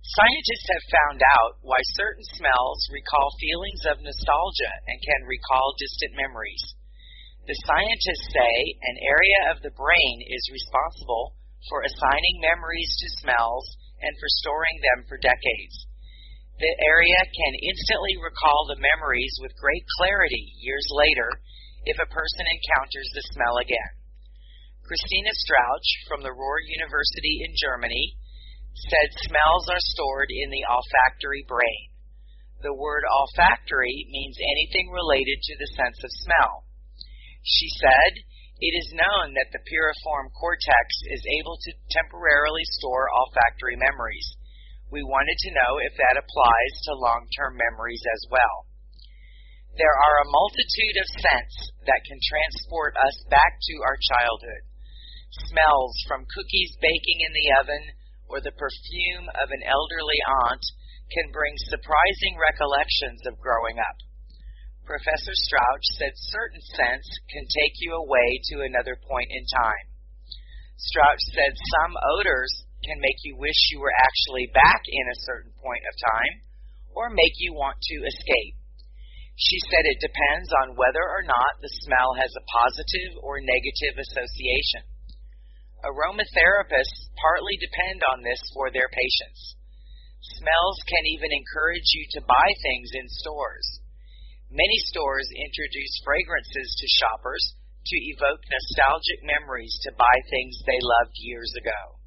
Scientists have found out why certain smells recall feelings of nostalgia and can recall distant memories. The scientists say an area of the brain is responsible for assigning memories to smells and for storing them for decades. The area can instantly recall the memories with great clarity years later if a person encounters the smell again. Christina Strauch from the Ruhr University in Germany said smells are stored in the olfactory brain. The word olfactory means anything related to the sense of smell. She said, "It is known that the piriform cortex is able to temporarily store olfactory memories. We wanted to know if that applies to long-term memories as well." There are a multitude of scents that can transport us back to our childhood. Smells from cookies baking in the oven or the perfume of an elderly aunt can bring surprising recollections of growing up. Professor Strauch said certain scents can take you away to another point in time. Strauch said some odors can make you wish you were actually back in a certain point of time or make you want to escape. She said it depends on whether or not the smell has a positive or negative association. Aromatherapists partly depend on this for their patients. Smells can even encourage you to buy things in stores. Many stores introduce fragrances to shoppers to evoke nostalgic memories to buy things they loved years ago.